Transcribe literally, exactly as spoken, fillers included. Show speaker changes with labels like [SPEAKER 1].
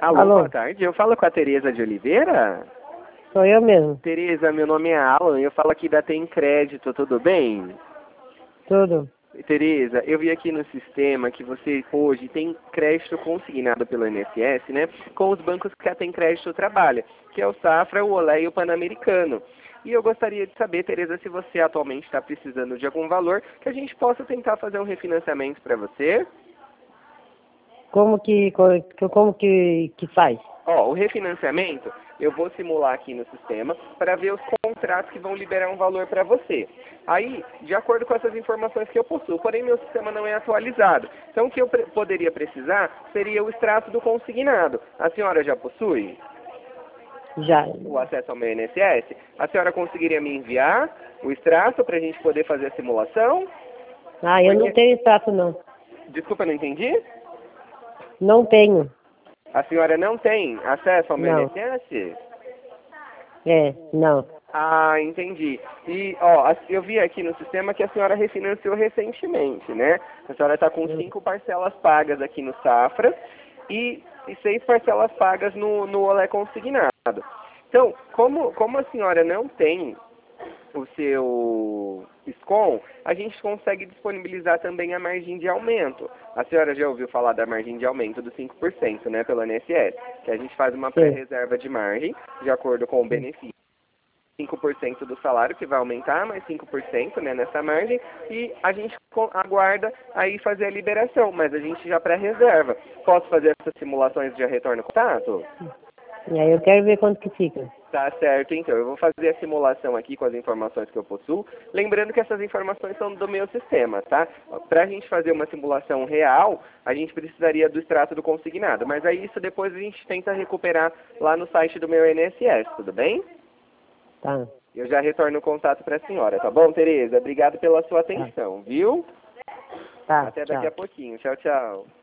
[SPEAKER 1] Alô,
[SPEAKER 2] Alô?
[SPEAKER 1] boa tarde. Eu falo com a Tereza de Oliveira?
[SPEAKER 2] Sou eu mesmo.
[SPEAKER 1] Tereza, meu nome é Alan, eu falo aqui da Tem Crédito, tudo bem?
[SPEAKER 2] Tudo.
[SPEAKER 1] Tereza, eu vi aqui no sistema que você hoje tem crédito consignado pelo I N S S, né? Com os bancos que a Tem Crédito trabalha, que é o Safra, o Olé e o Pan-Americano. E eu gostaria de saber, Tereza, se você atualmente está precisando de algum valor que a gente possa tentar fazer um refinanciamento para você.
[SPEAKER 2] Como que, co- como que, que faz?
[SPEAKER 1] Ó, o refinanciamento, eu vou simular aqui no sistema para ver os contratos que vão liberar um valor para você. Aí, de acordo com essas informações que eu possuo, porém meu sistema não é atualizado. Então, o que eu pre- poderia precisar seria o extrato do consignado. A senhora já possui
[SPEAKER 2] Já.
[SPEAKER 1] o acesso ao meu I N S S? A senhora conseguiria me enviar o extrato para a gente poder fazer a simulação?
[SPEAKER 2] Ah, eu não
[SPEAKER 1] Porque-
[SPEAKER 2] tenho extrato, não.
[SPEAKER 1] Desculpa, não entendi?
[SPEAKER 2] Não tenho.
[SPEAKER 1] A senhora não tem acesso ao meu
[SPEAKER 2] Não.
[SPEAKER 1] I N S S?
[SPEAKER 2] É, não.
[SPEAKER 1] Ah, entendi. E, ó, a- eu vi aqui no sistema que a senhora refinanciou recentemente, né? A senhora está com cinco parcelas pagas aqui no Safra e, e seis parcelas pagas no, no Olé Consignado. Então, como, como a senhora não tem o seu SCOM, a gente consegue disponibilizar também a margem de aumento. A senhora já ouviu falar da margem de aumento dos cinco por cento, né, pelo I N S S, que a gente faz uma
[SPEAKER 2] Sim.
[SPEAKER 1] pré-reserva de margem, de acordo com o benefício. cinco por cento do salário, que vai aumentar, mais cinco por cento, né, nessa margem, e a gente co- aguarda aí fazer a liberação, mas a gente já pré-reserva. Posso fazer essas simulações de já retorno contato?
[SPEAKER 2] E aí eu quero ver quanto que fica.
[SPEAKER 1] Tá certo, então. Eu vou fazer a simulação aqui com as informações que eu possuo. Lembrando que essas informações são do meu sistema, tá? Para a gente fazer uma simulação real, a gente precisaria do extrato do consignado. Mas aí isso depois a gente tenta recuperar lá no site do meu I N S S, tudo bem?
[SPEAKER 2] Tá.
[SPEAKER 1] Eu já retorno o contato para a senhora, tá bom, Tereza? Obrigado pela sua atenção, viu?
[SPEAKER 2] Tá,
[SPEAKER 1] Até
[SPEAKER 2] tchau.
[SPEAKER 1] daqui a pouquinho. Tchau, tchau.